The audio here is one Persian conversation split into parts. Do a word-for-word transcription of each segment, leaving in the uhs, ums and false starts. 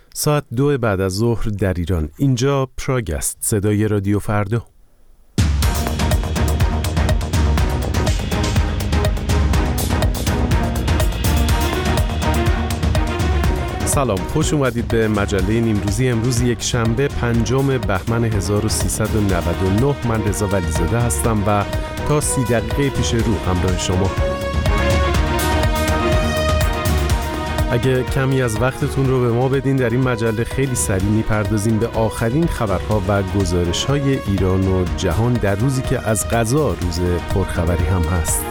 ساعت دو بعد از ظهر در ایران. اینجا پراگ است، صدای رادیو فردا. سلام، خوش اومدید به مجله نیمروزی. امروز یک شنبه پنجم بهمن هزار و سیصد و نود و نه. من رضا ولیزاده هستم و تا سی دقیقه پیش رو همراه شما. اگه کمی از وقتتون رو به ما بدین، در این مجله خیلی سریع میپردازیم به آخرین خبرها و گزارش‌های ایران و جهان در روزی که از قضا روز پرخبری هم هست.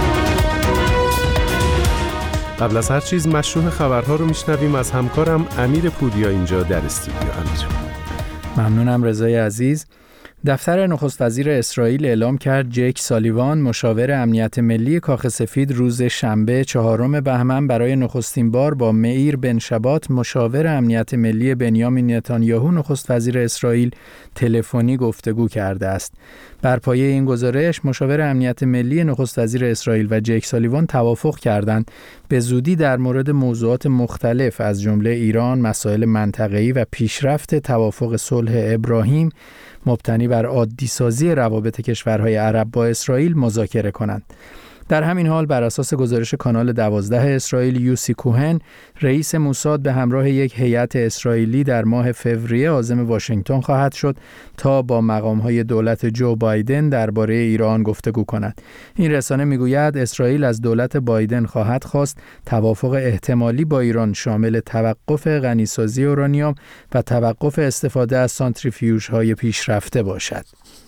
قبل از هر چیز مشروع خبرها رو میشنویم از همکارم امیر پوریا اینجا در استودیو. امیر. ممنونم رضای عزیز. دفتر نخست وزیر اسرائیل اعلام کرد جیک سالیوان، مشاور امنیت ملی کاخ سفید، روز شنبه چهارم بهمن برای نخستین بار با مییر بن شبات، مشاور امنیت ملی بنیامین نتانیاهو نخست وزیر اسرائیل، تلفنی گفتگو کرده است. بر پایه این گزارش، مشاور امنیت ملی نخست وزیر اسرائیل و جیک سالیوان توافق کردند به زودی در مورد موضوعات مختلف از جمله ایران، مسائل منطقه‌ای و پیشرفت توافق صلح ابراهیم مبتنی بر عادی‌سازی روابط کشورهای عرب با اسرائیل مذاکره کنند. در همین حال بر اساس گزارش کانال دوازده اسرائیل، یوسی کوهن، رئیس موساد به همراه یک هیئت اسرائیلی در ماه فوریه عازم واشنگتن خواهد شد تا با مقام‌های دولت جو بایدن درباره ایران گفتگو کند. این رسانه میگوید اسرائیل از دولت بایدن خواهد خواست توافق احتمالی با ایران شامل توقف غنیسازی اورانیوم و توقف استفاده از سانتریفیوژهای پیشرفته باشد.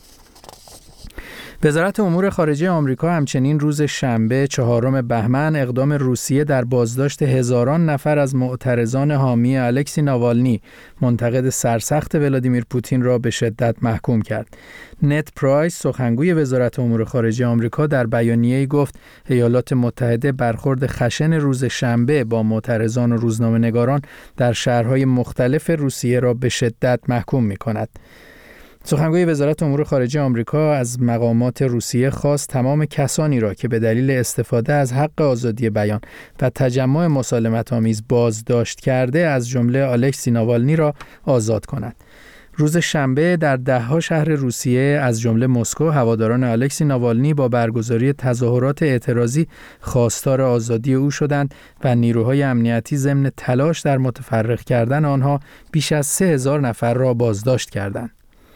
وزارت امور خارجه آمریکا همچنین روز شنبه چهارم بهمن اقدام روسیه در بازداشت هزاران نفر از معترضان حامی الکسی ناوالنی، منتقد سرسخت ولادیمیر پوتین را به شدت محکوم کرد. نت پرایس، سخنگوی وزارت امور خارجه آمریکا، در بیانیه‌ای گفت ایالات متحده برخورد خشن روز شنبه با معترضان و روزنامه‌نگاران در شهرهای مختلف روسیه را به شدت محکوم می‌کند. سخنگوی وزارت امور خارجه آمریکا از مقامات روسیه خواست تمام کسانی را که به دلیل استفاده از حق آزادی بیان و تجمع مسالمت‌آمیز بازداشت کرده، از جمله الکسی ناوالنی، را آزاد کنند. روز شنبه در ده‌ها شهر روسیه از جمله مسکو، هواداران الکسی ناوالنی با برگزاری تظاهرات اعتراضی خواستار آزادی او شدند و نیروهای امنیتی ضمن تلاش در متفرق کردن آنها بیش از سه هزار نفر را بازداشت کردند.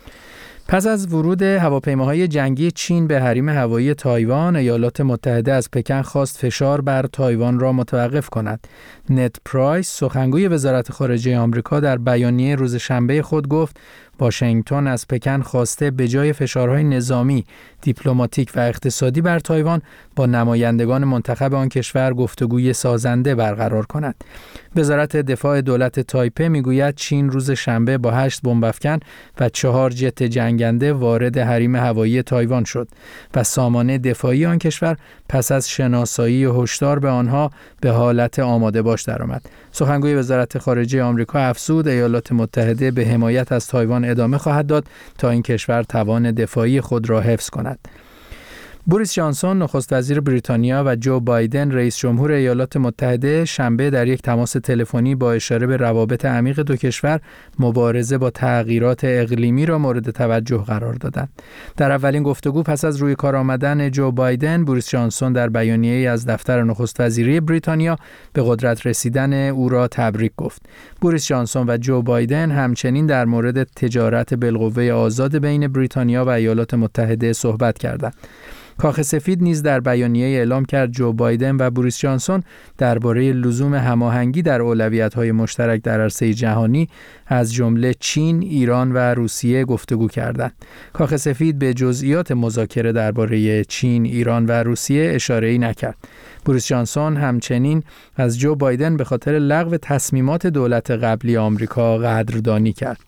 پس از ورود هواپیماهای جنگی چین به حریم هوایی تایوان، ایالات متحده از پکن خواست فشار بر تایوان را متوقف کند. نت پرایس، سخنگوی وزارت خارجه آمریکا، در بیانیه روز شنبه خود گفت واشنگتن از پکن خواسته به جای فشارهای نظامی، دیپلماتیک و اقتصادی بر تایوان با نمایندگان منتخب آن کشور گفتگوی سازنده برقرار کند. وزارت دفاع دولت تایپه میگوید چین روز شنبه با هشت بمب‌افکن و چهار جت جنگنده وارد حریم هوایی تایوان شد و سامانه دفاعی آن کشور پس از شناسایی و هشدار به آنها به حالت آماده باش درآمد. سخنگوی وزارت خارجه آمریکا افزود ایالات متحده به حمایت از تایوان ادامه خواهد داد تا این کشور توان دفاعی خود را حفظ کند. بوریس جانسون، نخست وزیر بریتانیا، و جو بایدن، رئیس جمهور ایالات متحده، شنبه در یک تماس تلفنی با اشاره به روابط عمیق دو کشور مبارزه با تغییرات اقلیمی را مورد توجه قرار دادند. در اولین گفتگو پس از روی کار آمدن جو بایدن، بوریس جانسون در بیانیه‌ای از دفتر نخست وزیری بریتانیا به قدرت رسیدن او را تبریک گفت. بوریس جانسون و جو بایدن همچنین در مورد تجارت بالقوه آزاد بین بریتانیا و ایالات متحده صحبت کردند. کاخ سفید نیز در بیانیه اعلام کرد جو بایدن و بوریس جانسون درباره لزوم هماهنگی در اولویت‌های مشترک در عرصه جهانی از جمله چین، ایران و روسیه گفتگو کردند. کاخ سفید به جزئیات مذاکره درباره چین، ایران و روسیه اشاره‌ای نکرد. بوریس جانسون همچنین از جو بایدن به خاطر لغو تصمیمات دولت قبلی آمریکا قدردانی کرد.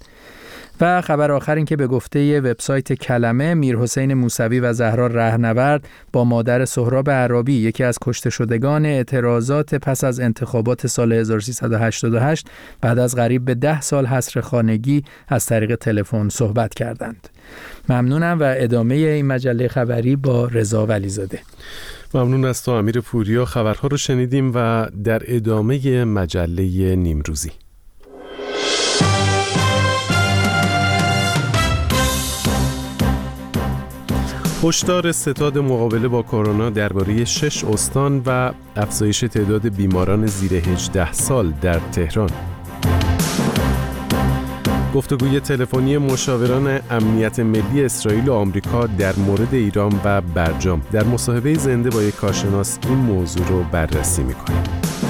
و خبر آخر این که به گفته وبسایت کلمه، میرحسین موسوی و زهرا رهنورد با مادر سهراب عرابی، یکی از کشته شدگان اعتراضات پس از انتخابات سال هزار و سیصد و هشتاد و هشت، بعد از قریب به ده سال حصر خانگی از طریق تلفن صحبت کردند. ممنونم و ادامه این مجله خبری با رضا ولیزاده. ممنون از تو امیر پوریا. خبرها رو شنیدیم و در ادامه مجله نیمروزی. هشدار ستاد مقابله با کرونا درباره شش استان و افزایش تعداد بیماران زیر هجده سال در تهران. گفتگوی تلفنی مشاوران امنیت ملی اسرائیل و آمریکا در مورد ایران و برجام. در مصاحبه زنده با یک کارشناس این موضوع رو بررسی می‌کنیم.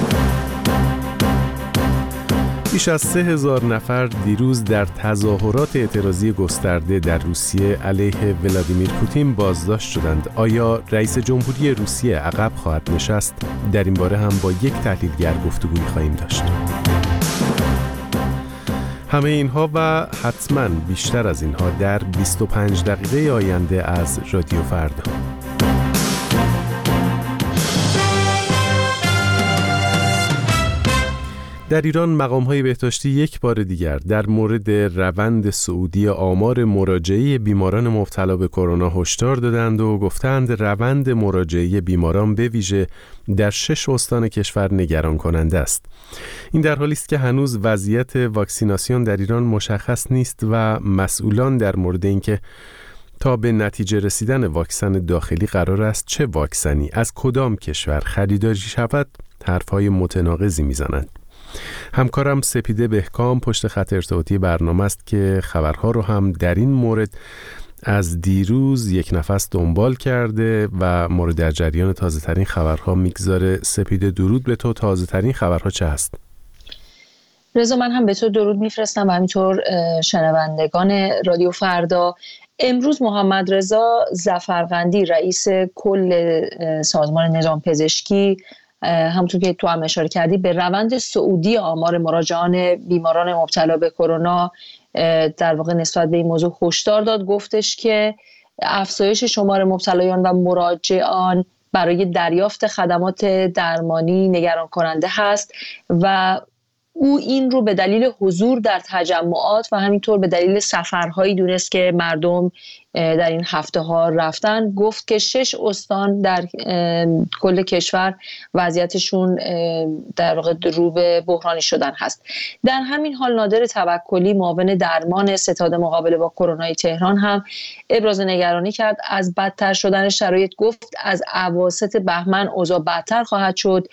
بیش از سه هزار نفر دیروز در تظاهرات اعتراضی گسترده در روسیه علیه ولادیمیر پوتین بازداشت شدند. آیا رئیس جمهوری روسیه عقب خواهد نشست؟ در این باره هم با یک تحلیلگر گفتگویی خواهیم داشت. همه اینها و حتماً بیشتر از اینها در بیست و پنج دقیقه آینده از رادیو فردا. در ایران مقام‌های بهداشتی یک بار دیگر در مورد روند صعودی آمار مراجعه بیماران مبتلا به کرونا هشدار دادند و گفتند روند مراجعه بیماران به ویژه در شش استان کشور نگران کننده است. این در حالی است که هنوز وضعیت واکسیناسیون در ایران مشخص نیست و مسئولان در مورد اینکه تا به نتیجه رسیدن واکسن داخلی قرار است چه واکسنی از کدام کشور خریداری شود حرف‌های متناقضی می‌زنند. همکارم سپیده بهکام پشت خط ارتباطی برنامه است که خبرها رو هم در این مورد از دیروز یک نفس دنبال کرده و مورد در جریان تازه ترین خبرها میگذاره. سپیده درود به تو، تازه ترین خبرها چه هست؟ رضا، من هم به تو درود میفرستم و همینطور شنوندگان رادیو فردا. امروز محمد رضا ظفرقندی رئیس کل سازمان نظام پزشکی همونطور که تو هم اشاره کردی به روند صعودی آمار مراجعان بیماران مبتلا به کرونا در واقع نسبت به این موضوع هشدار داد. گفتش که افزایش شمار مبتلایان و مراجعان برای دریافت خدمات درمانی نگران کننده هست و او این رو به دلیل حضور در تجمعات و همینطور به دلیل سفرهایی دونست که مردم در این هفته ها رفتن. گفت که شش استان در کل کشور وضعیتشون در واقع رو به بحرانی شدن هست. در همین حال نادر توکلی معاون درمان ستاد مقابله با کرونا تهران هم ابراز نگرانی کرد از بدتر شدن شرایط. گفت از اواسط بهمن اوضاع بدتر خواهد شد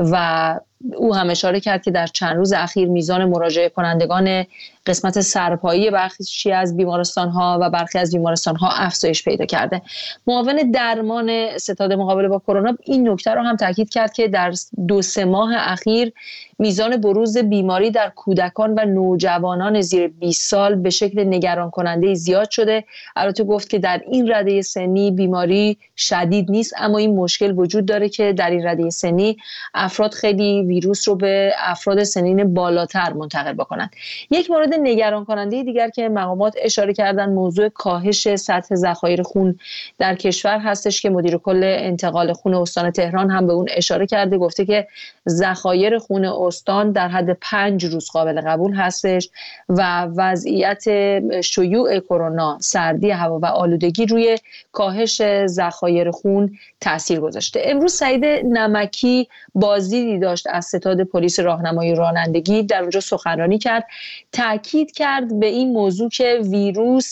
و او هم اشاره کرد که در چند روز اخیر میزان مراجعه کنندگان قسمت سرپایی بخشی از بیمارستان‌ها و برخی از بیمارستان‌ها افزایش پیدا کرده. معاون درمان ستاد مقابله با کرونا این نکته رو هم تاکید کرد که در دو سه ماه اخیر میزان بروز بیماری در کودکان و نوجوانان زیر بیست سال به شکل نگران کننده زیاد شده. البته گفت که در این رده سنی بیماری شدید نیست، اما این مشکل وجود داره که در این رده سنی افراد خیلی ویروس رو به افراد سنین بالاتر منتقل بکنند. یک مورد نگران کننده دیگر که مقامات اشاره کردن موضوع کاهش سطح ذخایر خون در کشور هستش که مدیر کل انتقال خون استان تهران هم به اون اشاره کرده. گفته که ذخایر خون استان در حد پنج روز قابل قبول هستش و وضعیت شیوع کرونا، سردی هوا و آلودگی روی کاهش ذخایر خون تاثیر گذاشته. امروز سعید نمکی بازدیدی داشت از ستاد پلیس راهنمایی رانندگی، در اونجا سخنرانی کرد، تاکید کرد به این موضوع که ویروس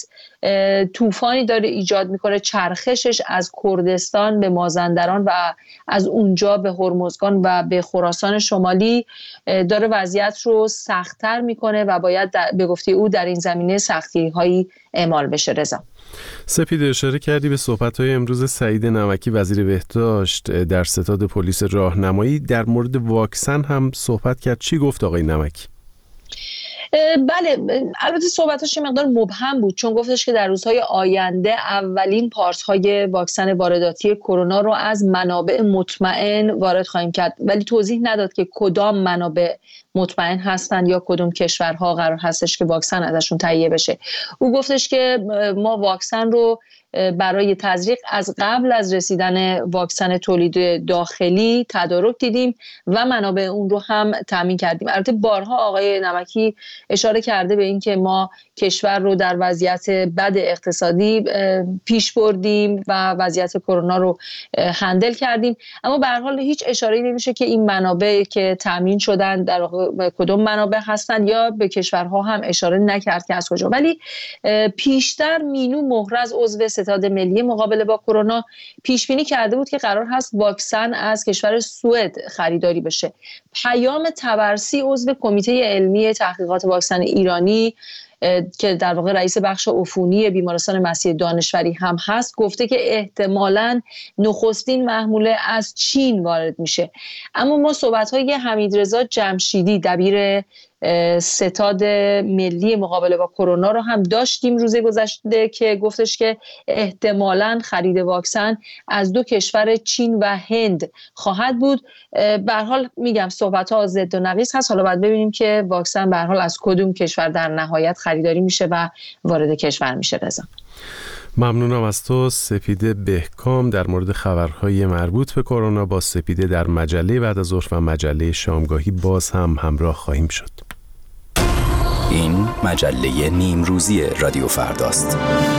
طوفانی داره ایجاد میکنه، چرخشش از کردستان به مازندران و از اونجا به هرمزگان و به خراسان شمالی داره وضعیت رو سخت‌تر میکنه و باید به گفته او در این زمینه سختگیری‌هایی اعمال بشه. رضا، سپید اشاره کردی به صحبت‌های امروز سعید نمکی وزیر بهداشت در ستاد پلیس راهنمایی، در مورد واکسن هم صحبت کرد. چی گفت آقای نمکی؟ بله، البته صحبتاش مقدار مبهم بود چون گفتش که در روزهای آینده اولین پارس‌های واکسن وارداتی کرونا رو از منابع مطمئن وارد خواهیم کرد، ولی توضیح نداد که کدام منابع مطمئن هستن یا کدوم کشورها قرار هستش که واکسن ازشون تهیه بشه. او گفتش که ما واکسن رو برای تزریق از قبل از رسیدن واکسن تولید داخلی تدارک دیدیم و منابع اون رو هم تامین کردیم. البته بارها آقای نمکی اشاره کرده به این که ما کشور رو در وضعیت بد اقتصادی پیش بردیم و وضعیت کرونا رو هندل کردیم، اما به هر حال هیچ اشاره‌ای نمیشه که این منابع که تامین شدن در کدوم منابع هستن یا به کشورها هم اشاره نکرد که از کجا. ولی پیشتر مینو مهرز عضو ستاد ستاد ملی مقابله با کرونا پیش بینی کرده بود که قرار هست واکسن از کشور سوئد خریداری بشه. پیام طبرسی عضو کمیته علمی تحقیقات واکسن ایرانی که در واقع رئیس بخش عفونی بیمارستان مسیح دانشوری هم هست گفته که احتمالاً نخستین محموله از چین وارد میشه. اما ما صحبت‌های حمیدرضا جمشیدی دبیر ستاد ملی مقابله با کرونا رو هم داشتیم روز گذشته که گفتش که احتمالاً خرید واکسن از دو کشور چین و هند خواهد بود. به هر حال میگم صحبت‌ها ضد و نقیض هست، حالا باید ببینیم که واکسن به هر حال از کدوم کشور در نهایت خریداری میشه و وارد کشور میشه. رضا ممنونم از تو. سپیده بهکام در مورد خبرهای مربوط به کرونا با سپیده در مجله بعد از ظهر و مجله شامگاهی باز هم همراه خواهیم شد. این مجله نیمروزی رادیو فرداست.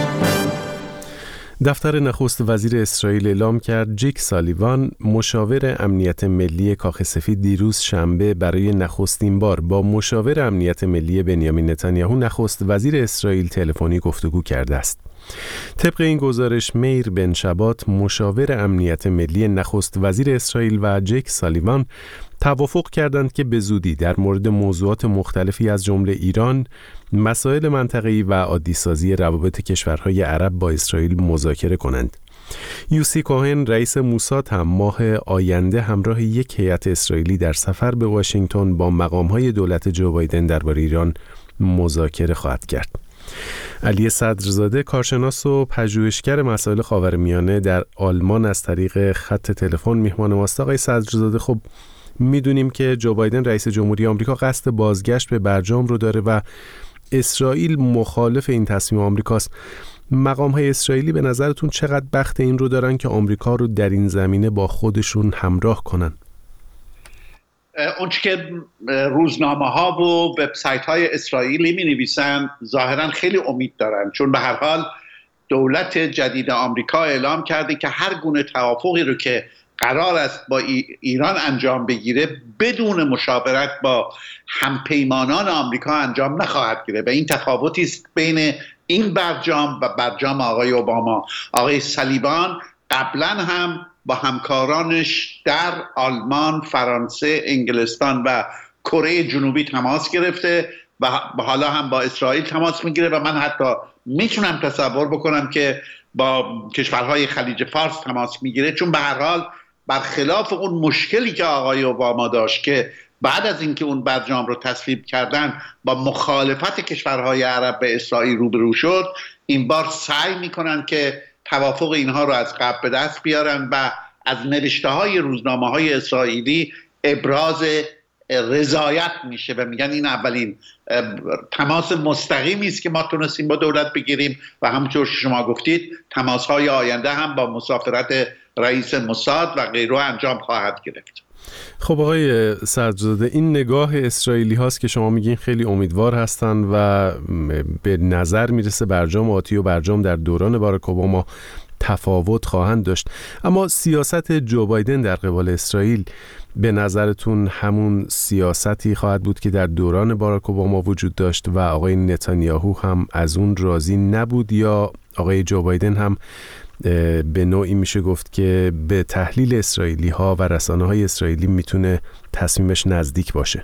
دفتر نخست وزیر اسرائیل اعلام کرد جیک سالیوان مشاور امنیت ملی کاخ سفید دیروز شنبه برای نخستین بار با مشاور امنیت ملی بنیامین نتانیاهو نخست وزیر اسرائیل تلفنی گفتگو کرده است. طبق این گزارش میر بن شبات مشاور امنیت ملی نخست وزیر اسرائیل و جیک سالیوان توافق کردند که به زودی در مورد موضوعات مختلفی از جمله ایران، مسائل منطقه‌ای و عادی‌سازی روابط کشورهای عرب با اسرائیل مذاکره کنند. یوسی کوهن رئیس موساد هم ماه آینده همراه یک هیئت اسرائیلی در سفر به واشنگتن با مقام‌های دولت جو بایدن درباره ایران مذاکره خواهد کرد. علی صدرزاده کارشناس و پژوهشگر مسائل خاورمیانه در آلمان از طریق خط تلفن میهمان ماست. آقای صدرزاده، خب میدونیم که جو بایدن رئیس جمهوری آمریکا قصد بازگشت به برجام رو داره و اسرائیل مخالف این تصمیم آمریکاست. مقام‌های اسرائیلی به نظرتون چقدر بخت این رو دارن که آمریکا رو در این زمینه با خودشون همراه کنن؟ اونچه که روزنامه ها و وبسایت های اسرائیلی می نویسن ظاهرا خیلی امید دارن، چون به هر حال دولت جدید آمریکا اعلام کرده که هر گونه توافقی رو که قرار است با ایران انجام بگیره بدون مشاورت با همپیمانان آمریکا انجام نخواهد گرفت و این تفاوتی است بین این برجام و برجام آقای اوباما. آقای سالیوان قبلا هم با همکارانش در آلمان، فرانسه، انگلستان و کره جنوبی تماس گرفته و حالا هم با اسرائیل تماس میگیره و من حتی میتونم تصور بکنم که با کشورهای خلیج فارس تماس میگیره، چون به هر حال برخلاف اون مشکلی که آقای اوباما داشت که بعد از اینکه اون برجام رو تصویب کردن با مخالفت کشورهای عرب به اسرائیل روبرو شد، این بار سعی میکنن که توافق اینها رو از قبل به دست بیارن و از نوشته های روزنامه های اسرائیلی ابراز رضایت میشه و میگن این اولین تماس مستقیمی است که ما تونستیم با دولت بگیریم و همونطور شما گفتید تماس های آینده هم با مسافرت رئیس موساد و غیره انجام خواهد گرفت. خب آقای صدرزاده، این نگاه اسرائیلی هاست که شما میگین خیلی امیدوار هستن و به نظر میرسه برجام آتی و برجام در دوران باراک اوباما تفاوت خواهند داشت، اما سیاست جو بایدن در قبال اسرائیل به نظرتون همون سیاستی خواهد بود که در دوران باراک اوباما وجود داشت و آقای نتانیاهو هم از اون راضی نبود، یا آقای جو بایدن هم به نوعی میشه گفت که به تحلیل اسرائیلی ها و رسانه های اسرائیلی میتونه تصمیمش نزدیک باشه؟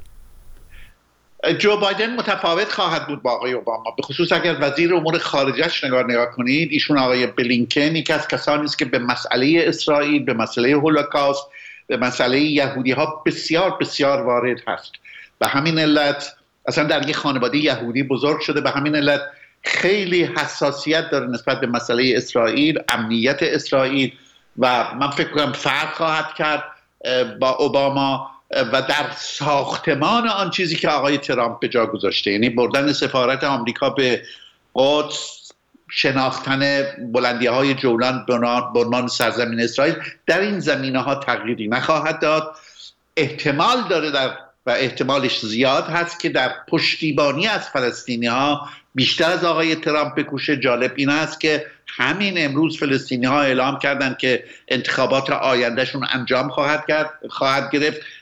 جو بایدن متفاوت خواهد بود با آقای اوباما، به خصوص اگر وزیر امور خارجه‌اش نگاه نگاه کنید. ایشون آقای بلینکن یکی از کسانی است که به مسئله اسرائیل، به مسئله هولوکاست، به مسئله یهودی ها بسیار بسیار وارد هست. به همین علت اصلا در یک خانواده یهودی بزرگ شده، به همین علت خیلی حساسیت داره نسبت به مسئله اسرائیل، امنیت اسرائیل و من فکر کنم فرق خواهد کرد با اوباما و در ساختمان آن چیزی که آقای ترامپ به جا گذاشته، یعنی بردن سفارت آمریکا به قدس، شناختن بلندی‌های جولان به عنوان سرزمین اسرائیل، در این زمینه‌ها تغییری نخواهد داد. احتمال داره در و احتمالش زیاد هست که در پشتیبانی از فلسطینی‌ها بیشتر از آقای ترامپ بکوشه. جالب این است که همین امروز فلسطینی‌ها اعلام کردند که انتخابات آیندهشون انجام خواهد کرد خواهد گرفت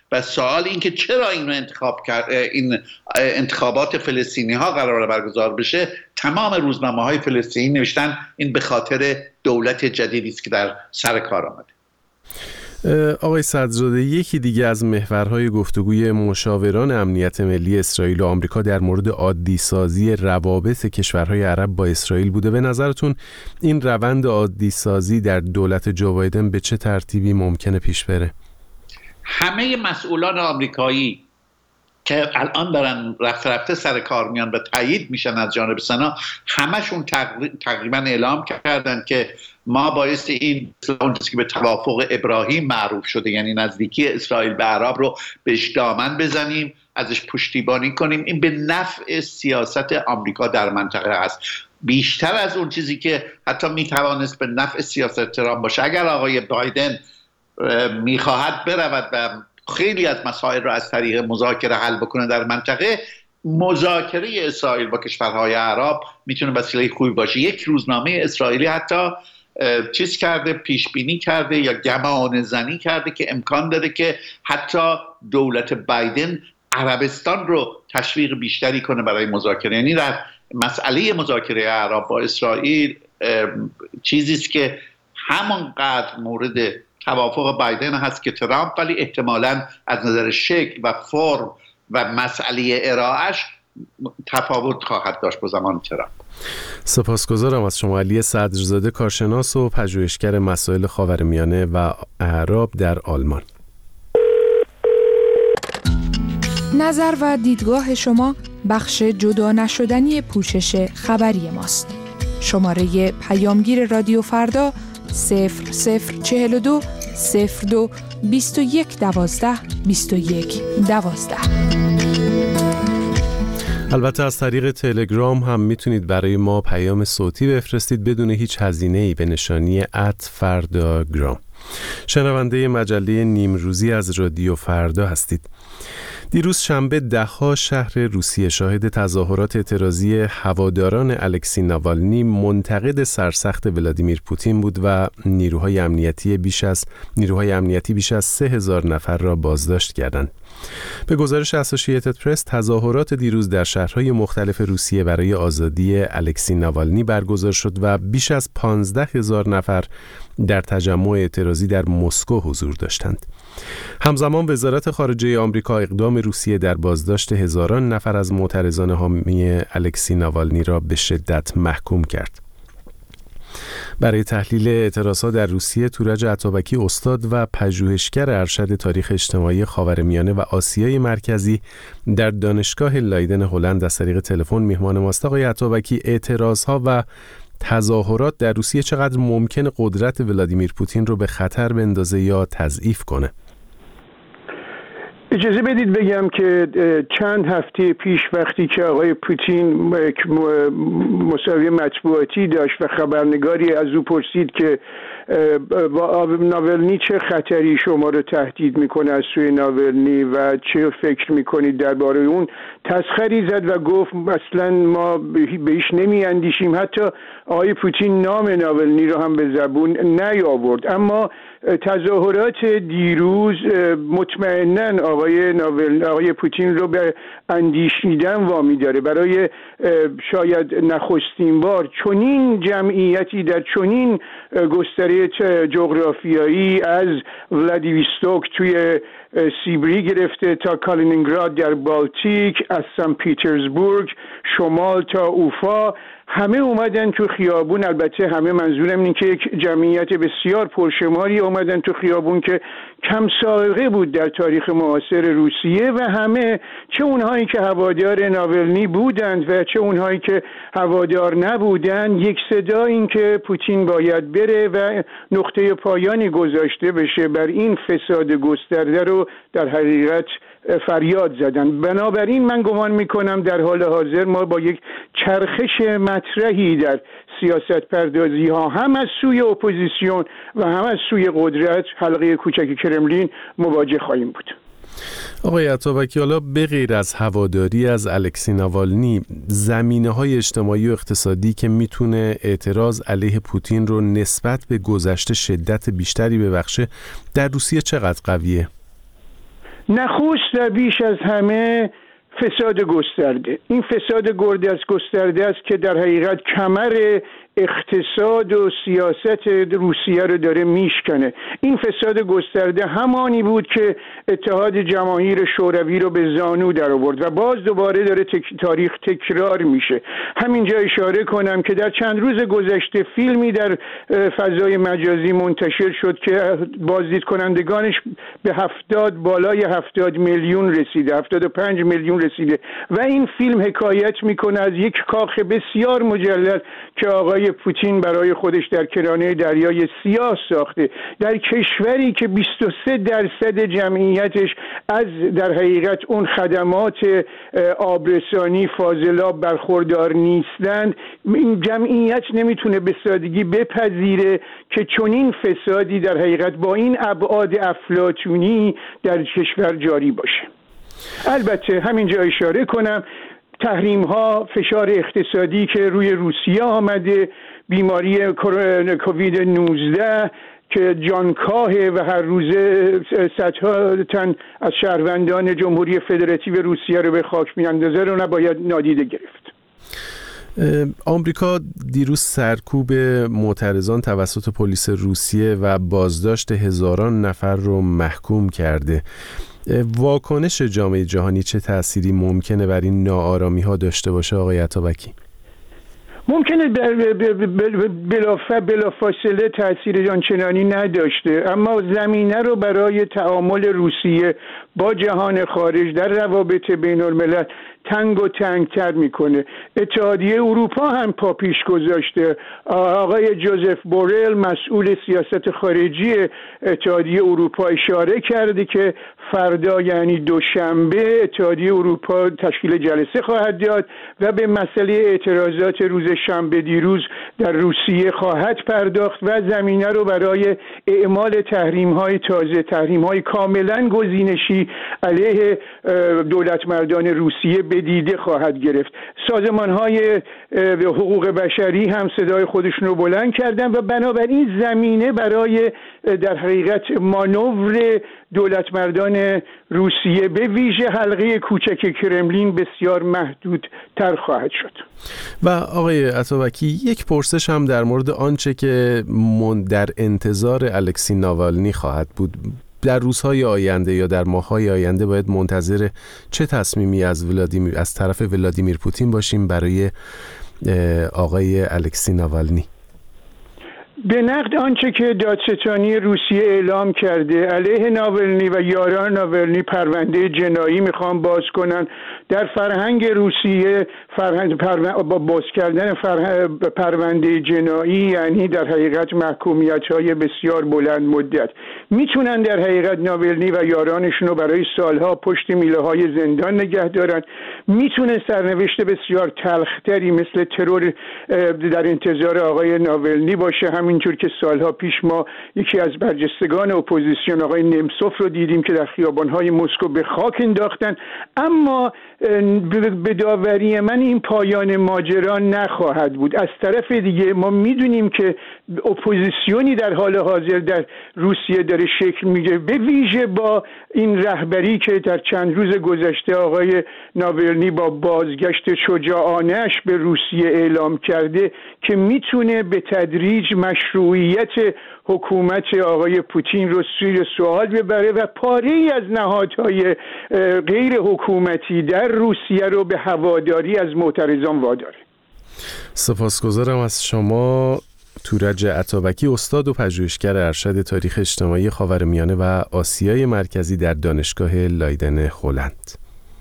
و سوال این که چرا اینو انتخاب کرد، این انتخابات فلسطینی ها قراره برگزار بشه، تمام روزنامه های فلسطینی نوشتن این به خاطر دولت جدیدی است که در سر کار آمده. آقای صدرزاده، یکی دیگه از محورهای گفتگوی مشاوران امنیت ملی اسرائیل و آمریکا در مورد عادی سازی روابط کشورهای عرب با اسرائیل بوده. به نظرتون این روند عادی سازی در دولت جو بایدن به چه ترتیبی ممکنه پیش بره؟ همه مسئولان آمریکایی که الان دارن رفته رفته سر کار میان و تایید میشن از جانب سنا، همشون تقریبا اعلام کردن که ما باعث این اون چیزی که به توافق ابراهیم معروف شده، یعنی نزدیکی اسرائیل به عرب رو بهش دامن بزنیم، ازش پشتیبانی کنیم. این به نفع سیاست آمریکا در منطقه است، بیشتر از اون چیزی که حتی میتوانست به نفع سیاست ترامپ باشه. اگر آقای بایدن میخواهد برود و خیلی از مسائل رو از طریق مذاکره حل بکنه در منطقه، مذاکره اسرائیل با کشورهای عرب میتونه وسیله خوبی باشه. یک روزنامه اسرائیلی حتی چیز کرده، پیش بینی کرده یا گمان زنی کرده که امکان داره که حتی دولت بایدن عربستان رو تشویق بیشتری کنه برای مذاکره. یعنی در مسئله مذاکره عرب با اسرائیل چیزی است که همانقدر مورد توافق بایدن هست که ترامپ، ولی احتمالاً از نظر شکل و فرم و مسئله ارائهش تفاوت خواهد داشت با زمان ترامپ. سپاسگزارم از شما. علی صدرزاده، کارشناس و پژوهشگر مسائل خاورمیانه و اعراب در آلمان. نظر و دیدگاه شما بخش جدا نشدنی پوشش خبری ماست. شماره پیامگیر رادیو فردا صفر صفر چهل و دو صفر دو بیست و یک دوازده بیست و یک دوازده. البته از طریق تلگرام هم میتونید برای ما پیام صوتی بفرستید بدون هیچ هزینه‌ای به نشانی ات فرداگرام. شنونده مجله نیمروزی از رادیو فردا هستید. دیروز شنبه ده‌ها شهر روسیه شاهد تظاهرات اعتراضی هواداران الکسی ناوالنی منتقد سرسخت ولادیمیر پوتین بود و نیروهای امنیتی بیش از نیروهای امنیتی بیش از سه هزار نفر را بازداشت کردند. به گزارش اسوسییتد پرس، تظاهرات دیروز در شهرهای مختلف روسیه برای آزادی الکسی ناوالنی برگزار شد و بیش از پانزده هزار نفر در تجمع اعتراضی در مسکو حضور داشتند. همزمان وزارت خارجه آمریکا اقدام روسیه در بازداشت هزاران نفر از معترضان حامی الکسی ناوالنی را به شدت محکوم کرد. برای تحلیل اعتراضات در روسیه، تورج عطابکی، استاد و پژوهشگر ارشد تاریخ اجتماعی خاورمیانه و آسیای مرکزی در دانشگاه لایدن هلند از طریق تلفن میهمان ماست. آقای عطابکی، اعتراضها و تظاهرات در روسیه چقدر ممکن قدرت ولادیمیر پوتین رو به خطر بندازه یا تضعیف کنه؟ اجازه بدید بگم که چند هفته پیش وقتی که آقای پوتین مصاحبه مطبوعاتی داشت و خبرنگاری از او پرسید که ناولنی چه خطری شما رو تهدید میکنه از سوی ناولنی و چه فکر میکنید درباره اون، تسخری زد و گفت اصلا ما بهش نمی اندیشیم. حتی آقای پوتین نام ناولنی رو هم به زبون نیاورد. اما تظاهرات دیروز مطمئناً آقای ناولنی آقای پوتین رو به اندیشیدن وامی داره. برای شاید نخستین بار چنین جمعیتی در چنین گستره جغرافیایی از ولادیویستوک توی سیبری گرفته تا کالینینگراد در بالتیک، از سن پیترزبورگ شمال تا اوفا، همه اومدن تو خیابون. البته همه منظورم اینه که یک جمعیت بسیار پرشماری اومدن تو خیابون که کم سابقه بود در تاریخ معاصر روسیه و همه، چه اونهایی که هوادار ناولنی بودند و چه اونهایی که هوادار نبودند، یک صدا این که پوتین باید بره و نقطه پایانی گذاشته بشه بر این فساد گسترده رو در حقیقت فریاد زدن. بنابراین من گمان میکنم در حال حاضر ما با یک چرخش مطرحی در سیاست پردازی ها هم از سوی اپوزیسیون و هم از سوی قدرت، حلقه کوچک کرملین، مواجه خواهیم بود. آقای عطابکی، حالا به غیر از هواداری از الکسی ناوالنی، زمینه‌های اجتماعی و اقتصادی که میتونه اعتراض علیه پوتین رو نسبت به گذشته شدت بیشتری ببخشه در روسیه چقدر قویه؟ نخست و بیش از همه فساد گسترده. این فساد گسترده است که در حقیقت کمر اقتصاد و سیاست روسیه رو داره میشکنه. این فساد گسترده همانی بود که اتحاد جماهیر شوروی رو به زانو در آورد و باز دوباره داره تک... تاریخ تکرار میشه. همینجا اشاره کنم که در چند روز گذشته فیلمی در فضای مجازی منتشر شد که بازدید کنندگانش به هفتاد بالای هفتاد میلیون رسیده، هفتاد و پنج میلیون رسیده و این فیلم حکایت میکنه از یک کاخ بسیار مجلل که آقای پوتین برای خودش در کرانه دریای سیاه ساخته، در کشوری که بیست و سه درصد جمعیتش از در حقیقت اون خدمات آبرسانی فاضلاب برخوردار نیستند. این جمعیت نمیتونه به سادگی بپذیره که چنین فسادی در حقیقت با این ابعاد افلاطونی در کشور جاری باشه. البته همینجا اشاره کنم تحریم ها، فشار اقتصادی که روی روسیه آمده، بیماری کووید نوزده که جانکاهه و هر روزه صدها تن از شهروندان جمهوری فدراتیو روسیه رو به خاک میاندازه رو نباید نادیده گرفت. آمریکا دیروز سرکوب معترضان توسط پلیس روسیه و بازداشت هزاران نفر رو محکوم کرده. واکنش جامعه جهانی چه تأثیری ممکنه بر این ناآرامی ها داشته باشه آقای عطابکی؟ ممکنه بلا فاصله تأثیر آنچنانی نداشته، اما زمینه رو برای تعامل روسیه با جهان خارج در روابط بین الملل تنگ و تنگتر میکنه. اتحادیه اروپا هم پا پیش گذاشته. آقای جوزف بورل مسئول سیاست خارجی اتحادیه اروپا اشاره کرده که فردا یعنی دوشنبه اتحادیه اروپا تشکیل جلسه خواهد داد و به مسئله اعتراضات روز شنبه دیروز در روسیه خواهد پرداخت و زمینه رو برای اعمال تحریم‌های تازه، تحریم‌های کاملا گزینشی علیه دولت مردان روسیه به دیده خواهد گرفت. سازمان‌های حقوق بشری هم صدای خودشون رو بلند کردن و بنابراین زمینه برای در حقیقت مانور دولت مردان روسیه به ویژه حلقه کوچک کرملین بسیار محدود تر خواهد شد. و آقای عطابکی یک پرسش هم در مورد آنچه که من در انتظار الکسی ناوالنی خواهد بود. در روزهای آینده یا در ماههای آینده باید منتظر چه تصمیمی از ولادیمیر از طرف ولادیمیر پوتین باشیم برای آقای الکسی ناوالنی؟ به نقد آنچه که دادستانی روسیه اعلام کرده علیه ناولنی و یاران ناولنی پرونده جنایی میخوان باز کنن. در فرهنگ روسیه فرهنگ پرو... با باز کردن فرهنگ... پرونده جنایی یعنی در حقیقت محکومیت‌های بسیار بلند مدت. میتونن در حقیقت ناولنی و یارانشون رو برای سالها پشت میله‌های زندان نگه دارن. میتونه سرنوشت بسیار تلختری مثل ترور در انتظار آقای ناولنی باشه. همینجور که سالها پیش ما یکی از برجستگان اپوزیسیون آقای نمسوف رو دیدیم که در خیابان‌های مسکو به خاک انداختن. اما به داوری من این پایان ماجرا نخواهد بود. از طرف دیگه ما میدونیم که اپوزیسیونی در حال حاضر در روسیه داره شکل میگیره، به ویژه با این رهبری که در چند روز گذشته آقای ناولنی با بازگشت شجاعانه‌اش به روسیه اعلام کرده که میتونه به تدریج مشروعیت حکومت آقای پوتین رو زیر سوال ببره و پاره‌ای از نهادهای غیر حکومتی در روسیه رو به هواداری از معترضان واداره. سپاسگزارم از شما تورج عطابکی، استاد و پژوهشگر ارشد تاریخ اجتماعی خاورمیانه و آسیای مرکزی در دانشگاه لایدن هلند.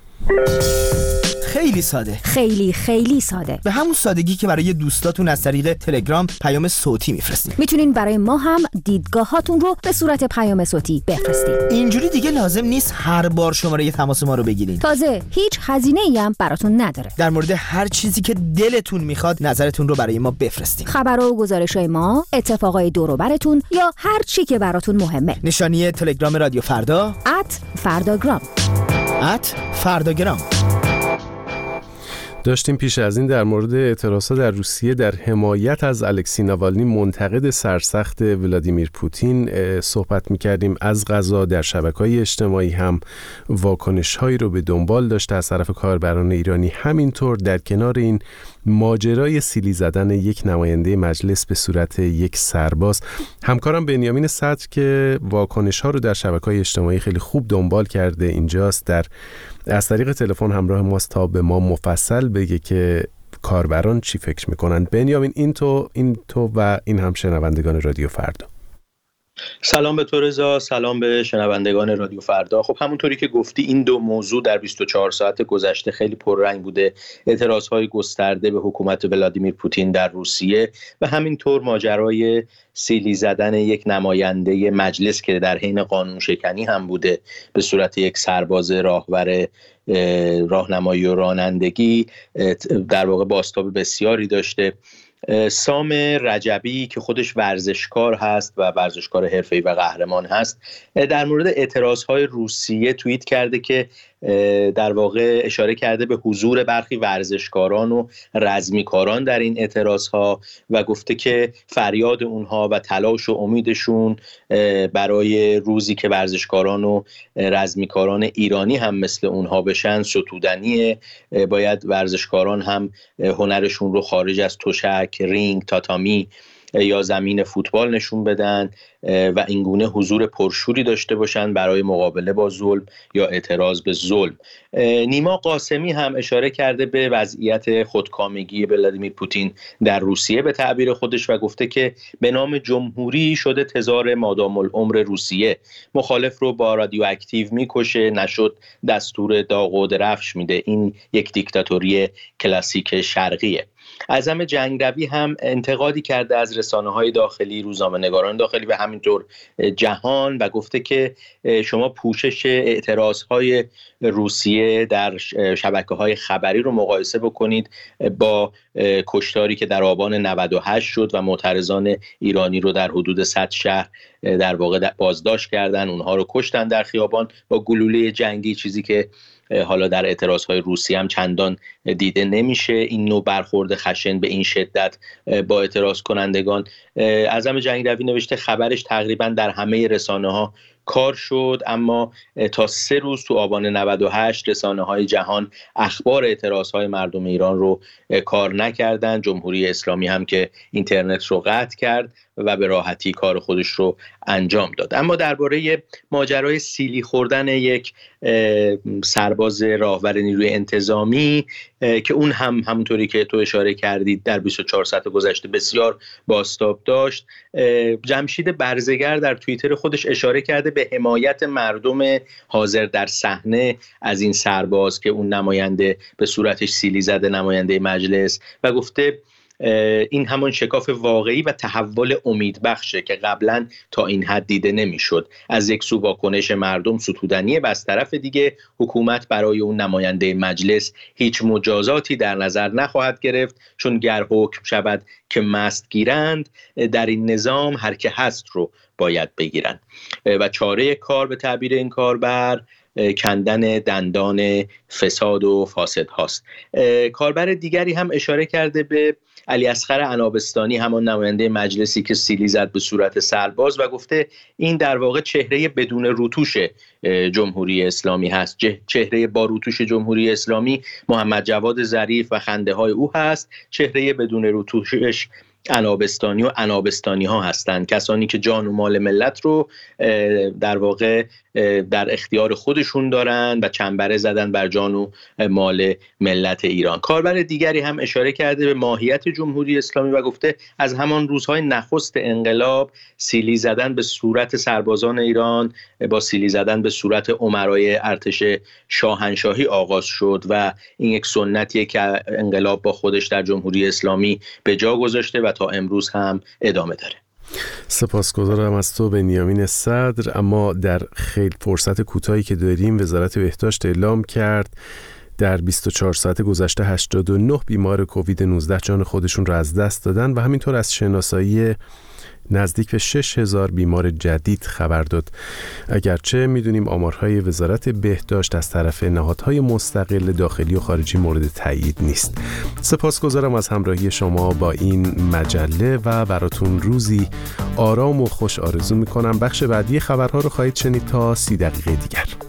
خیلی ساده، خیلی خیلی ساده، به همون سادگی که برای دوستاتون از طریق تلگرام پیام صوتی میفرستین. میتونین برای ما هم دیدگاهاتون رو به صورت پیام صوتی بفرستین. اینجوری دیگه لازم نیست هر بار شماره تماس ما رو بگیرین. تازه هیچ هزینه‌ای هم براتون نداره. در مورد هر چیزی که دلتون میخواد نظرتون رو برای ما بفرستین. خبر و گزارش‌های ما، اتفاقای دور و براتون یا هر چی که براتون مهمه. نشانی تلگرام رادیو فردا ات فرداگرام ات فرداگرام. داشتیم پیش از این در مورد اعتراضات در روسیه در حمایت از الکسی ناوالنی منتقد سرسخت ولادیمیر پوتین صحبت می‌کردیم. از قضا در شبکه‌های اجتماعی هم واکنش‌هایی رو به دنبال داشته از طرف کاربران ایرانی. همینطور در کنار این ماجرای سیلی زدن یک نماینده مجلس به صورت یک سرباز، همکارم بنیامین صدر که واکنش‌ها رو در شبکه‌های اجتماعی خیلی خوب دنبال کرده اینجاست، در از طریق تلفن همراه ماست تا به ما مفصل بگه که کاربران چی فکر میکنن. بنیامین، این تو این تو و این هم شنوندگان رادیو فردا. سلام به تو رضا، سلام به شنوندگان رادیو فردا. خب همونطوری که گفتی این دو موضوع در بیست و چهار ساعت گذشته خیلی پررنگ بوده. اعتراضهای گسترده به حکومت ولادیمیر پوتین در روسیه و همینطور ماجرای سیلی زدن یک نماینده مجلس که در حین قانون شکنی هم بوده به صورت یک سرباز راهور راهنمایی و رانندگی، در واقع بازتاب بسیاری داشته. سام رجبی که خودش ورزشکار هست و ورزشکار حرفه‌ای و قهرمان هست، در مورد اعتراضهای روسیه توییت کرده که در واقع اشاره کرده به حضور برخی ورزشکاران و رزمیکاران در این اعتراضها و گفته که فریاد اونها و تلاش و امیدشون برای روزی که ورزشکاران و رزمیکاران ایرانی هم مثل اونها بشن ستودنیه. باید ورزشکاران هم هنرشون رو خارج از تشک، رینگ، تاتامی یا زمین فوتبال نشون بدن و اینگونه حضور پرشوری داشته باشن برای مقابله با ظلم یا اعتراض به ظلم. نیما قاسمی هم اشاره کرده به وضعیت خودکامگی ولادیمیر پوتین در روسیه به تعبیر خودش و گفته که به نام جمهوری شده تزار مادام العمر روسیه، مخالف رو با رادیواکتیو میکشه، نشد دستور داغ و درفش میده. این یک دیکتاتوری کلاسیک شرقیه. اعظم جنگروی هم انتقادی کرده از رسانه‌های داخلی، روزنامه‌نگاران داخلی و همینطور جهان و گفته که شما پوشش اعتراضهای روسیه در شبکه‌های خبری رو مقایسه بکنید با کشتاری که در آبان نود و هشت شد و معترضان ایرانی رو در حدود صد شهر در واقع بازداشت کردن، اونها رو کشتن در خیابان با گلوله جنگی، چیزی که حالا در اعتراضهای روسیه هم چندان دیده نمیشه. این نوع برخورد خشن به این شدت با اعتراض کنندگان. اعظم جنگروی نوشته خبرش تقریبا در همه رسانه‌ها کار شد، اما تا سه روز تو آبان نود و هشت رسانه‌های جهان اخبار اعتراضهای مردم ایران رو کار نکردن. جمهوری اسلامی هم که اینترنت رو قطع کرد و به راحتی کار خودش رو انجام داد. اما درباره ماجرای سیلی خوردن یک سرباز راهور نیروی انتظامی که اون هم همونطوری که تو اشاره کردید در بیست و چهار ساعت گذشته بسیار بازتاب داشت، جمشید برزگر در توییتر خودش اشاره کرده به حمایت مردم حاضر در صحنه از این سرباز که اون نماینده به صورتش سیلی زده، نماینده مجلس، و گفته این همان شکاف واقعی و تحول امیدبخشه که قبلا تا این حد دیده نمیشد. از یک سو واکنش مردم ستودنیه و از طرف دیگه حکومت برای اون نماینده مجلس هیچ مجازاتی در نظر نخواهد گرفت، چون گر حکم شود که مست گیرند در این نظام هر که هست رو باید بگیرند و چاره کار به تعبیر این کاربر کندن دندان فساد و فاسد هاست. کاربر دیگری هم اشاره کرده به علی اصغر عنابستانی، همان نماینده مجلسی که سیلی زد به صورت سرباز، و گفته این در واقع چهره بدون روتوش جمهوری اسلامی هست. چهره با روتوش جمهوری اسلامی محمد جواد ظریف و خنده های او هست، چهره بدون روتوشش عنابستانی و عنابستانی ها هستند، کسانی که جان و مال ملت رو در واقع در اختیار خودشون دارن و چنبره زدن بر جان و مال ملت ایران. کاربر دیگری هم اشاره کرده به ماهیت جمهوری اسلامی و گفته از همان روزهای نخست انقلاب سیلی زدن به صورت سربازان ایران با سیلی زدن به صورت امرای ارتش شاهنشاهی آغاز شد و این یک سنتیه که انقلاب با خودش در جمهوری اسلامی به جا گذاشته و تا امروز هم ادامه داره. سپاسگزارم از تو بنیامین صدر. اما در خیلی فرصت کوتاهی که داریم، وزارت بهداشت اعلام کرد در بیست و چهار ساعت گذشته هشتاد و نه بیمار کووید نوزده جان خودشون را از دست دادن و همینطور از شناسایی نزدیک به شش هزار بیمار جدید خبر داد. اگرچه میدونیم آمارهای وزارت بهداشت از طرف نهادهای مستقل داخلی و خارجی مورد تایید نیست. سپاسگزارم از همراهی شما با این مجله و براتون روزی آرام و خوش آرزو میکنم. بخش بعدی خبرها رو خواهید شنید تا سی دقیقه دیگر.